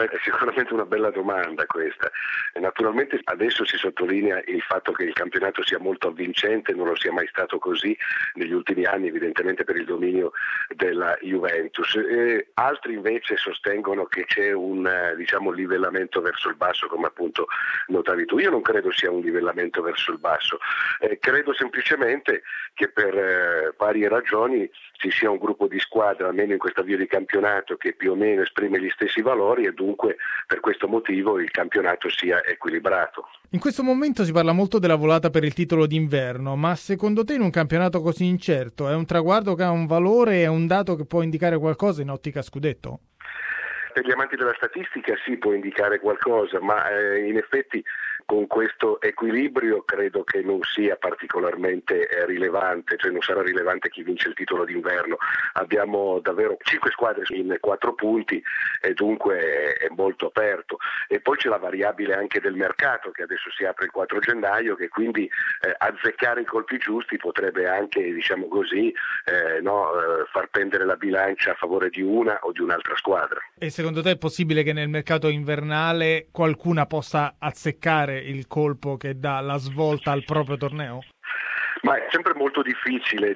è sicuramente una bella domanda questa. Naturalmente adesso si sottolinea il fatto che il campionato sia molto avvincente, non lo sia mai stato così negli ultimi anni, evidentemente per il dominio della Juventus. Altri invece sostengono che c'è un livellamento verso il basso, come appunto notavi tu. Io non credo sia un livellamento verso il basso, credo semplicemente che per varie ragioni ci sia un gruppo di squadre, almeno in questa via di campionato, che più o meno esprime gli stessi valori e dunque per questo motivo il campionato sia equilibrato. In questo momento si parla molto della volata per il titolo d'inverno, ma secondo te in un campionato così incerto è un traguardo che ha un valore, è un dato che può indicare qualcosa in ottica scudetto? Per gli amanti della statistica sì, può indicare qualcosa, ma in effetti con questo equilibrio credo che non sia particolarmente rilevante, cioè non sarà rilevante chi vince il titolo d'inverno. Abbiamo davvero 5 squadre in 4 punti e dunque è molto aperto. E poi c'è la variabile anche del mercato, che adesso si apre il 4 gennaio, che quindi azzeccare i colpi giusti potrebbe anche, far pendere la bilancia a favore di una o di un'altra squadra. E secondo te è possibile che nel mercato invernale qualcuna possa azzeccare il colpo che dà la svolta al proprio torneo? Ma è sempre molto difficile,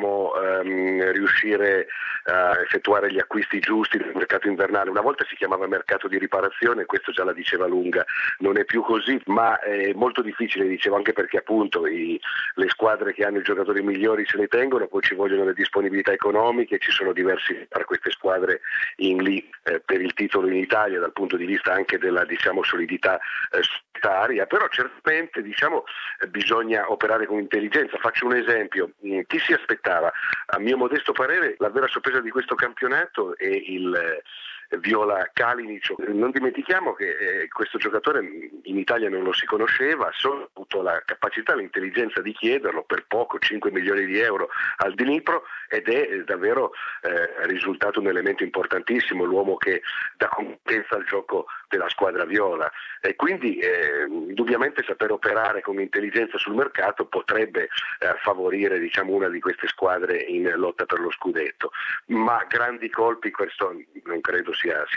riuscire a effettuare gli acquisti giusti nel mercato invernale. Una volta si chiamava mercato di riparazione, questo già la diceva lunga, non è più così, ma è molto difficile, dicevo, anche perché appunto le squadre che hanno i giocatori migliori se ne tengono, poi ci vogliono le disponibilità economiche, ci sono diversi tra queste squadre in lì per il titolo in Italia dal punto di vista anche della solidità societaria, però certamente bisogna operare con intelligenza. Faccio un esempio: chi si aspettava? A mio modesto parere la vera sorpresa di questo campionato è il Viola Kalinic. Non dimentichiamo che questo giocatore in Italia non lo si conosceva, solo ha avuto la capacità, l'intelligenza di chiederlo per poco, 5 milioni di euro al Dnipro, ed è davvero risultato un elemento importantissimo, l'uomo che dà competenza al gioco della squadra viola, e quindi indubbiamente saper operare con intelligenza sul mercato potrebbe favorire una di queste squadre in lotta per lo scudetto, ma grandi colpi questo non credo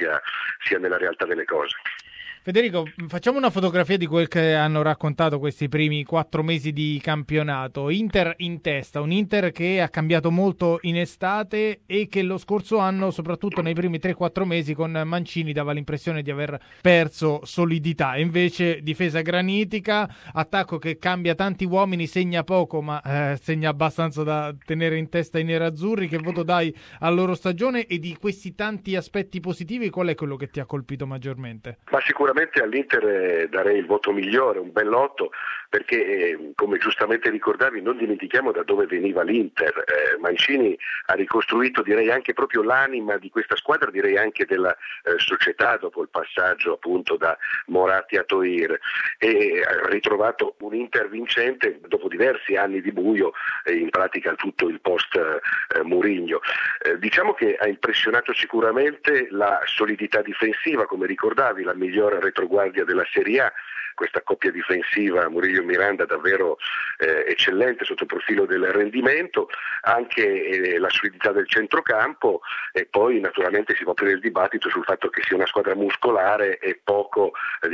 sia nella realtà delle cose. Federico, facciamo una fotografia di quel che hanno raccontato questi primi 4 mesi di campionato. Inter in testa, un Inter che ha cambiato molto in estate e che lo scorso anno, soprattutto nei primi 3-4 mesi con Mancini, dava l'impressione di aver perso solidità. Invece difesa granitica, attacco che cambia tanti uomini, segna poco ma segna abbastanza da tenere in testa i nerazzurri. Che voto dai alla loro stagione, e di questi tanti aspetti positivi qual è quello che ti ha colpito maggiormente? Ma sicuramente all'Inter darei il voto migliore, un bell'8, perché come giustamente ricordavi non dimentichiamo da dove veniva l'Inter. Mancini ha ricostruito, direi, anche proprio l'anima di questa squadra, direi anche della società dopo il passaggio appunto da Moratti a Toir, e ha ritrovato un Inter vincente dopo diversi anni di buio, in pratica tutto il post Mourinho. Diciamo che ha impressionato sicuramente la solidità difensiva, come ricordavi, la migliore retroguardia della Serie A, questa coppia difensiva Murillo-Miranda davvero eccellente sotto il profilo del rendimento, anche la solidità del centrocampo, e poi naturalmente si può aprire il dibattito sul fatto che sia una squadra muscolare e poco,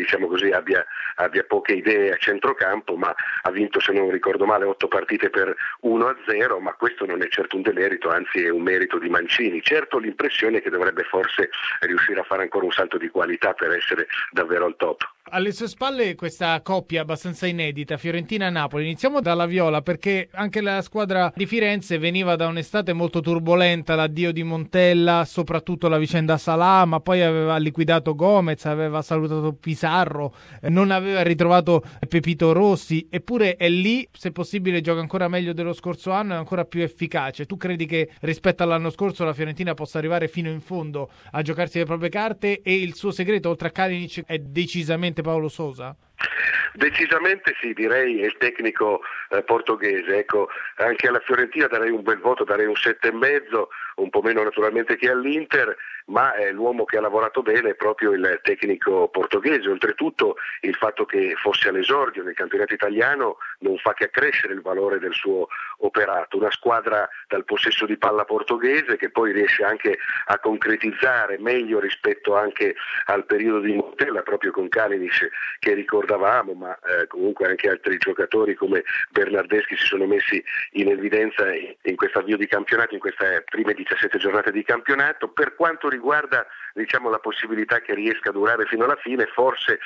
abbia poche idee a centrocampo, ma ha vinto, se non ricordo male, 8 partite per 1-0, ma questo non è certo un demerito, anzi è un merito di Mancini. Certo, l'impressione è che dovrebbe forse riuscire a fare ancora un salto di qualità per essere davvero al top. Alle sue spalle questa coppia abbastanza inedita, Fiorentina-Napoli. Iniziamo dalla Viola, perché anche la squadra di Firenze veniva da un'estate molto turbolenta, l'addio di Montella, soprattutto la vicenda Salah, ma poi aveva liquidato Gomez, aveva salutato Pizarro, non aveva ritrovato Pepito Rossi, eppure è lì, se possibile gioca ancora meglio dello scorso anno, è ancora più efficace. Tu credi che rispetto all'anno scorso la Fiorentina possa arrivare fino in fondo a giocarsi le proprie carte, e il suo segreto oltre a Kalinic è decisamente Paolo Sousa? Decisamente sì, direi è il tecnico portoghese. Ecco, anche alla Fiorentina darei un bel voto, darei un 7,5, un po' meno naturalmente che all'Inter, ma l'uomo che ha lavorato bene è proprio il tecnico portoghese. Oltretutto il fatto che fosse all'esordio nel campionato italiano non fa che accrescere il valore del suo operato. Una squadra dal possesso di palla portoghese che poi riesce anche a concretizzare meglio rispetto anche al periodo di Montella, proprio con Kalinic che ricordavamo, ma comunque anche altri giocatori come Bernardeschi si sono messi in evidenza in questo avvio di campionato, in queste prime 17 giornate di campionato. Per quanto riguarda la possibilità che riesca a durare fino alla fine, forse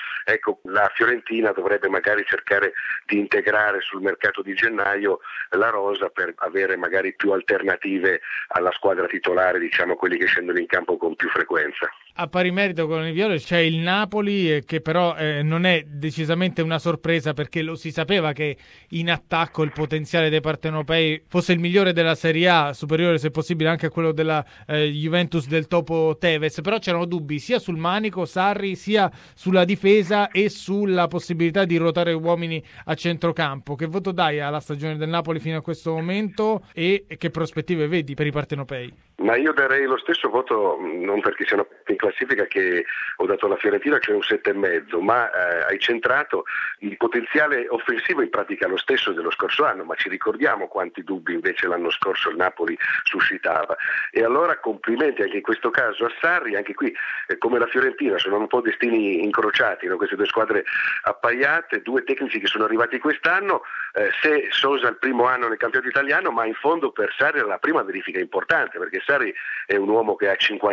la Fiorentina dovrebbe magari cercare di integrare sul mercato di gennaio la rosa per avere magari più alternative alla squadra titolare, quelli che scendono in campo con più frequenza. A pari merito con il Viola c'è il Napoli che però non è decisamente una sorpresa, perché lo si sapeva che in attacco il potenziale dei partenopei fosse il migliore della Serie A, superiore se possibile anche a quello della Juventus del topo Tevez, però c'erano dubbi sia sul manico Sarri sia sulla difesa e sulla possibilità di ruotare uomini a centrocampo. Che voto dai alla stagione del Napoli fino a questo momento e che prospettive vedi per i partenopei? Ma io darei lo stesso voto, non perché siano in classifica, che ho dato alla Fiorentina, cioè un 7,5, ma hai centrato il potenziale offensivo, in pratica lo stesso dello scorso anno, ma ci ricordiamo quanti dubbi invece l'anno scorso il Napoli suscitava. E allora complimenti anche in questo caso a Sarri. Anche qui come la Fiorentina sono un po' destini incrociati, no? Queste due squadre appaiate, due tecnici che sono arrivati quest'anno, se Sosa il primo anno nel campionato italiano, ma in fondo per Sarri era la prima verifica importante, perché Sarri è un uomo che a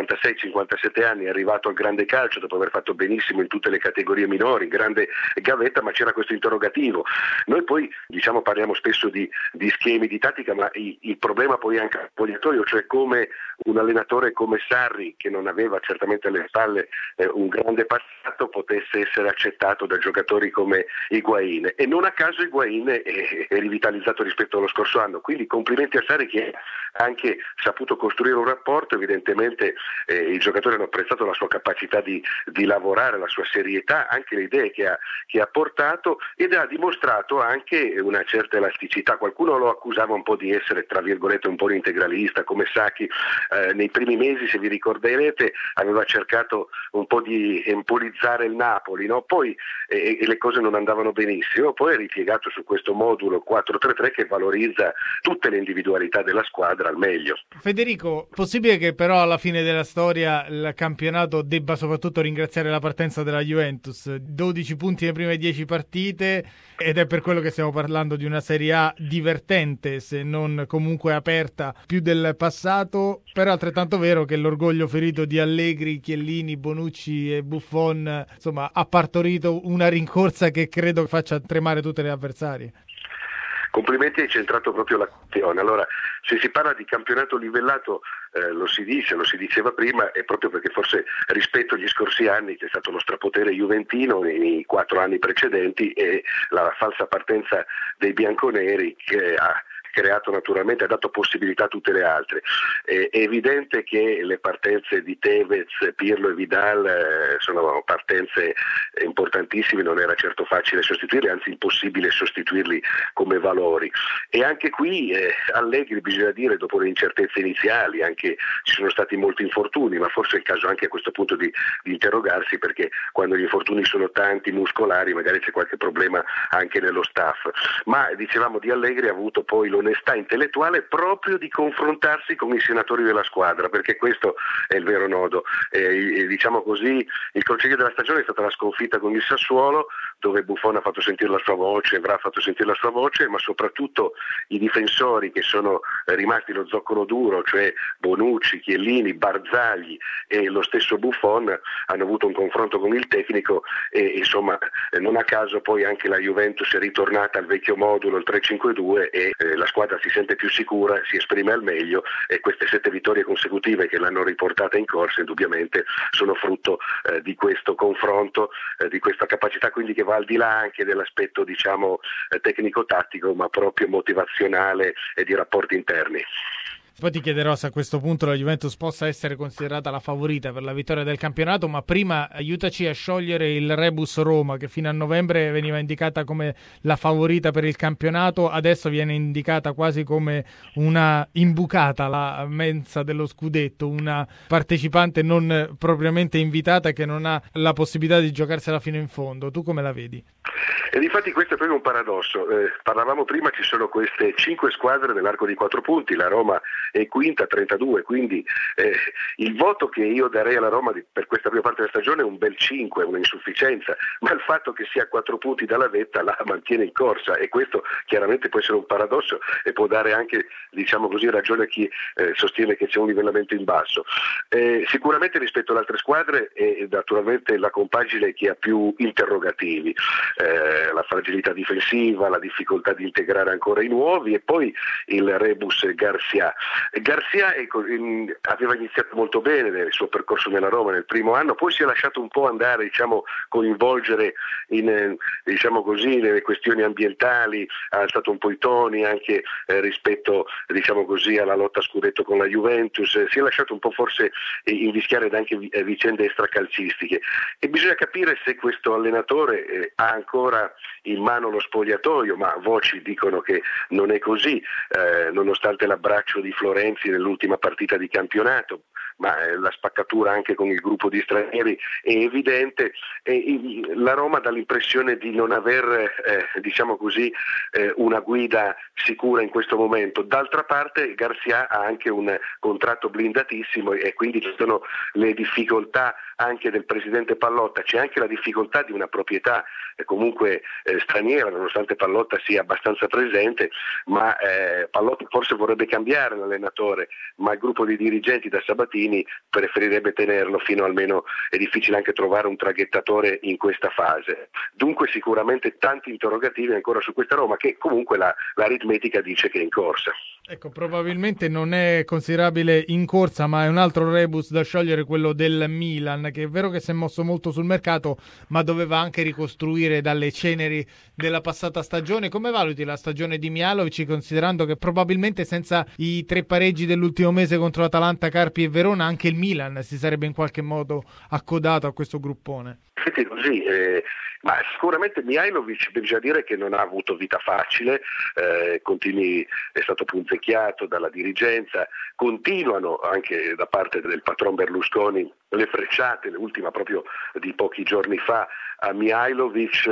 56-57 anni è arrivato al grande calcio dopo aver fatto benissimo in tutte le categorie minori, grande gavetta, ma c'era questo interrogativo. Noi poi parliamo spesso di schemi, di tattica, ma il problema poi è anche al spogliatoio, cioè come un allenatore come Sarri, che non aveva certamente alle spalle un grande passato, potesse essere accettato da giocatori come Higuain, e non a caso Higuain è rivitalizzato rispetto allo scorso anno, quindi complimenti a Sarri che ha anche saputo costruire un rapporto. Evidentemente i giocatori hanno apprezzato la sua capacità di lavorare, la sua serietà, anche le idee che ha portato, ed ha dimostrato anche una certa elasticità. Qualcuno lo accusava un po' di essere, tra virgolette, un po' integralista, come Sacchi. Nei primi mesi, se vi ricorderete, aveva cercato un po' di empolizzare il Napoli, no? Poi le cose non andavano benissimo, poi è ripiegato su questo modulo 4-3-3 che valorizza tutte le individualità della squadra al meglio. Federico, possibile che però alla fine della storia il campionato debba soprattutto ringraziare la partenza della Juventus? 12 punti nelle prime 10 partite, ed è per quello che stiamo parlando di una Serie A divertente, se non comunque aperta più del passato, però è altrettanto vero che l'orgoglio ferito di Allegri, Chiellini, Bonucci e Buffon ha partorito una rincorsa che credo faccia tremare tutte le avversarie. Complimenti, hai centrato proprio la questione. Allora, se si parla di campionato livellato, lo si diceva prima, è proprio perché forse rispetto agli scorsi anni c'è stato lo strapotere juventino nei 4 anni precedenti e la falsa partenza dei bianconeri che ha creato naturalmente, ha dato possibilità a tutte le altre. È evidente che le partenze di Tevez, Pirlo e Vidal sono partenze importantissime, non era certo facile sostituirli, anzi impossibile sostituirli come valori. E anche qui Allegri, bisogna dire, dopo le incertezze iniziali, anche ci sono stati molti infortuni, ma forse è il caso anche a questo punto di interrogarsi, perché quando gli infortuni sono tanti, muscolari, magari c'è qualche problema anche nello staff. Ma dicevamo di Allegri ha avuto poi l'onestà intellettuale proprio di confrontarsi con i senatori della squadra, perché questo è il vero nodo. Diciamo così, il crocevia della stagione è stata la sconfitta con il Sassuolo, dove Buffon ha fatto sentire la sua voce, Evra ha fatto sentire la sua voce, ma soprattutto i difensori che sono rimasti lo zoccolo duro, cioè Bonucci, Chiellini, Barzagli e lo stesso Buffon, hanno avuto un confronto con il tecnico e non a caso poi anche la Juventus è ritornata al vecchio modulo, il 3-5-2, e la squadra si sente più sicura, si esprime al meglio, e queste 7 vittorie consecutive che l'hanno riportata in corsa indubbiamente sono frutto di questo confronto, di questa capacità quindi che va al di là anche dell'aspetto tecnico-tattico, ma proprio motivazionale e di rapporti interni. Poi ti chiederò se a questo punto la Juventus possa essere considerata la favorita per la vittoria del campionato, ma prima aiutaci a sciogliere il rebus Roma, che fino a novembre veniva indicata come la favorita per il campionato, adesso viene indicata quasi come una imbucata, la mensa dello scudetto, una partecipante non propriamente invitata che non ha la possibilità di giocarsela fino in fondo. Tu come la vedi? E difatti questo è proprio un paradosso. Parlavamo prima, ci sono queste 5 squadre nell'arco di 4 punti, la Roma è quinta, 32, quindi il voto che io darei alla Roma per questa prima parte della stagione è un bel 5, una insufficienza, ma il fatto che sia a 4 punti dalla vetta la mantiene in corsa, e questo chiaramente può essere un paradosso e può dare anche, diciamo così, ragione a chi sostiene che c'è un livellamento in basso. Sicuramente rispetto alle altre squadre è naturalmente la compagine che ha più interrogativi. La fragilità difensiva, la difficoltà di integrare ancora i nuovi, e poi il rebus Garcia. Garcia aveva iniziato molto bene il suo percorso nella Roma nel primo anno, poi si è lasciato un po' andare, coinvolgere nelle questioni ambientali, ha alzato un po' i toni anche rispetto alla lotta a scudetto con la Juventus, si è lasciato un po' forse invischiare da anche vicende extracalcistiche, e bisogna capire se questo allenatore ha ancora in mano lo spogliatoio, ma voci dicono che non è così, nonostante l'abbraccio di Florenzi nell'ultima partita di campionato, ma la spaccatura anche con il gruppo di stranieri è evidente, e la Roma dà l'impressione di non aver una guida sicura in questo momento. D'altra parte Garcia ha anche un contratto blindatissimo, e quindi ci sono le difficoltà anche del presidente Pallotta, c'è anche la difficoltà di una proprietà comunque straniera, nonostante Pallotta sia abbastanza presente, ma Pallotta forse vorrebbe cambiare l'allenatore, ma il gruppo di dirigenti da Sabatini preferirebbe tenerlo fino almeno, è difficile anche trovare un traghettatore in questa fase. Dunque sicuramente tanti interrogativi ancora su questa Roma, che comunque l'aritmetica dice che è in corsa. Ecco, probabilmente non è considerabile in corsa, ma è un altro rebus da sciogliere, quello del Milan, che è vero che si è mosso molto sul mercato, ma doveva anche ricostruire dalle ceneri della passata stagione. Come valuti la stagione di Mihajlović, considerando che probabilmente senza i 3 pareggi dell'ultimo mese contro Atalanta, Carpi e Verona, anche il Milan si sarebbe in qualche modo accodato a questo gruppone? Sì, così, ma sicuramente Mihajlović bisogna dire che non ha avuto vita facile, è stato punzecchiato dalla dirigenza, continuano anche da parte del patron Berlusconi le frecciate, l'ultima proprio di pochi giorni fa a Mihajlović,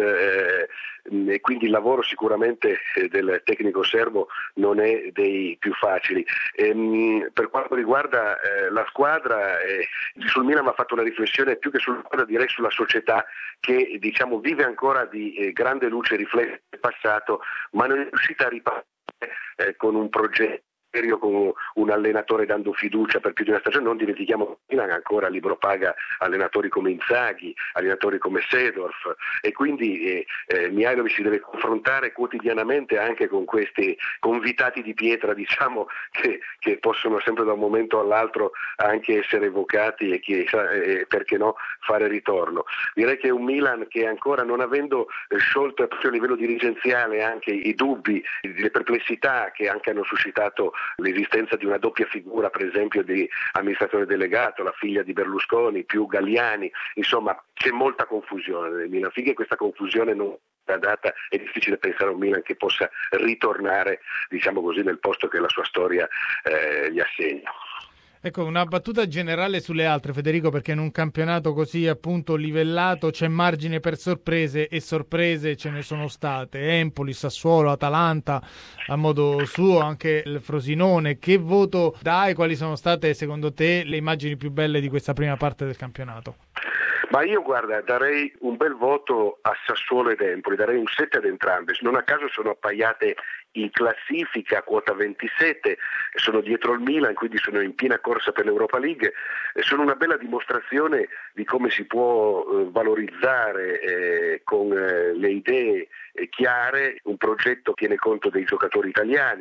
e quindi il lavoro sicuramente del tecnico serbo non è dei più facili. Per quanto riguarda la squadra, sul Milan ha fatto una riflessione più che sulla squadra, direi sulla società, che vive ancora di grande luce riflessa del passato, ma non è riuscita a ripartire con un progetto, con un allenatore dando fiducia per più di una stagione. Non dimentichiamo che Milan ancora libro paga allenatori come Inzaghi, allenatori come Seedorf, e quindi Mihajlović si deve confrontare quotidianamente anche con questi convitati di pietra, che possono sempre da un momento all'altro anche essere evocati e perché no fare ritorno. Direi che è un Milan che ancora, non avendo sciolto proprio a livello dirigenziale anche i dubbi, le perplessità che anche hanno suscitato l'esistenza di una doppia figura, per esempio di amministratore delegato, la figlia di Berlusconi più Galliani, insomma c'è molta confusione nel Milan. Finché questa confusione non è data, è difficile pensare a un Milan che possa ritornare nel posto che la sua storia gli assegna. Ecco, una battuta generale sulle altre, Federico, perché in un campionato così appunto livellato c'è margine per sorprese, e sorprese ce ne sono state. Empoli, Sassuolo, Atalanta, a modo suo anche il Frosinone. Che voto dai? Quali sono state secondo te le immagini più belle di questa prima parte del campionato? Ma io darei un bel voto a Sassuolo ed Empoli, darei un 7 ad entrambe. Non a caso sono appaiate in classifica, quota 27, sono dietro il Milan, quindi sono in piena corsa per l'Europa League, sono una bella dimostrazione di come si può valorizzare con le idee chiare un progetto che tiene conto dei giocatori italiani,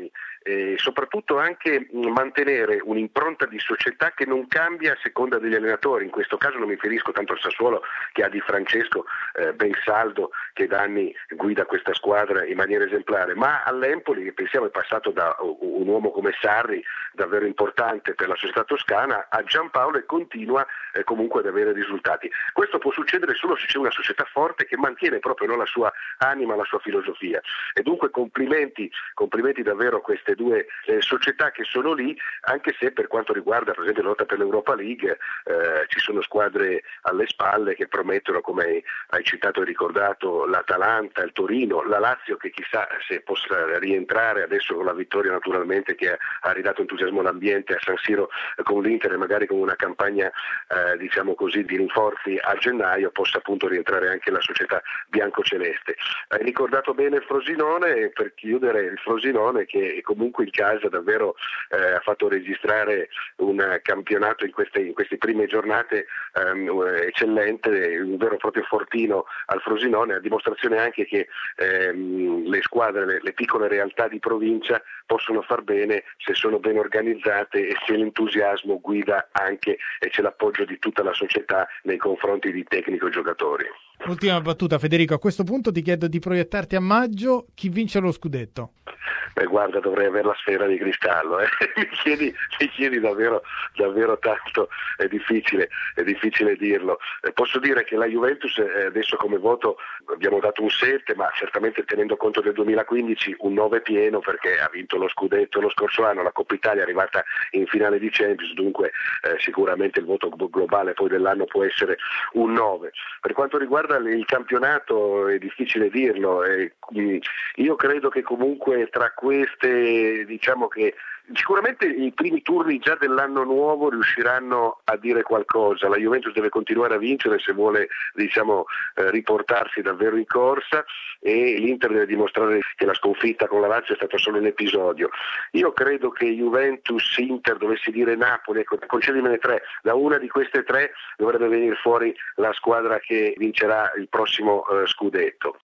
e soprattutto anche mantenere un'impronta di società che non cambia a seconda degli allenatori. In questo caso non mi riferisco tanto al Sassuolo, che ha Di Francesco ben saldo, che da anni guida questa squadra in maniera esemplare, ma all'Empoli, che pensiamo è passato da un uomo come Sarri, davvero importante per la società toscana, a Giampaolo, e continua comunque ad avere risultati. Questo può succedere solo se c'è una società forte che mantiene proprio la sua anima, la sua filosofia, e dunque complimenti davvero a queste due società che sono lì, anche se per quanto riguarda per esempio la lotta per l'Europa League ci sono squadre alle spalle che promettono, come hai citato e ricordato, l'Atalanta, il Torino, la Lazio, che chissà se possa rientrare adesso con la vittoria naturalmente, che ha ridato entusiasmo all'ambiente a San Siro con l'Inter, e magari con una campagna diciamo così di rinforzi a gennaio possa appunto rientrare anche la società biancoceleste. Hai ricordato bene il Frosinone, per chiudere il Frosinone che comunque in casa davvero ha fatto registrare un campionato in queste prime giornate eccellente, un vero e proprio fortino al Frosinone, a dimostrazione anche che le squadre, le piccole realtà di provincia possono far bene se sono ben organizzate e se l'entusiasmo guida anche e c'è l'appoggio di tutta la società nei confronti di tecnico e giocatori. Ultima battuta, Federico, a questo punto ti chiedo di proiettarti a maggio, chi vince lo scudetto? Beh, guarda, dovrei avere la sfera di cristallo, mi chiedi davvero tanto, è difficile dirlo. Posso dire che la Juventus adesso come voto abbiamo dato un 7, ma certamente tenendo conto del 2015 un 9 pieno, perché ha vinto lo scudetto lo scorso anno, la Coppa Italia è arrivata in finale di Champions, dunque sicuramente il voto globale poi dell'anno può essere un 9. Per quanto riguarda il campionato è difficile dirlo, io credo che comunque tra queste, diciamo che sicuramente i primi turni già dell'anno nuovo riusciranno a dire qualcosa. La Juventus deve continuare a vincere se vuole, diciamo, riportarsi davvero in corsa, e l'Inter deve dimostrare che la sconfitta con la Lazio è stato solo un episodio. Io credo che Juventus, Inter, dovessi dire Napoli, ecco, concedimene 3, da una di queste 3 dovrebbe venire fuori la squadra che vincerà il prossimo scudetto.